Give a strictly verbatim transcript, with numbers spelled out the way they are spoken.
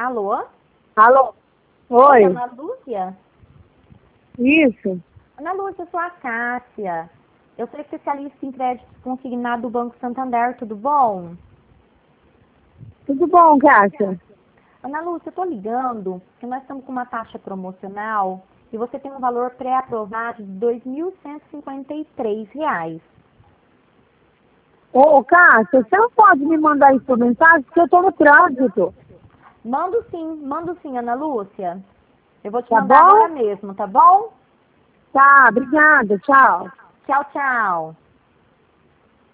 Alô? Alô? Oi, Oi, Ana Lúcia? isso. Ana Lúcia, eu sou a Cássia. Eu sou especialista em crédito consignado do Banco Santander, tudo bom? Tudo bom, Cássia? Ana Lúcia, eu tô ligando porque nós estamos com uma taxa promocional e você tem um valor pré-aprovado de dois mil cento e cinquenta e três reais. Ô, Cássia, você não pode me mandar isso por mensagem porque eu tô no trânsito, Mando sim, mando sim, Ana Lúcia. Eu vou te tá mandar bom? agora mesmo, tá bom? Tá, obrigada, tchau. Tchau, tchau.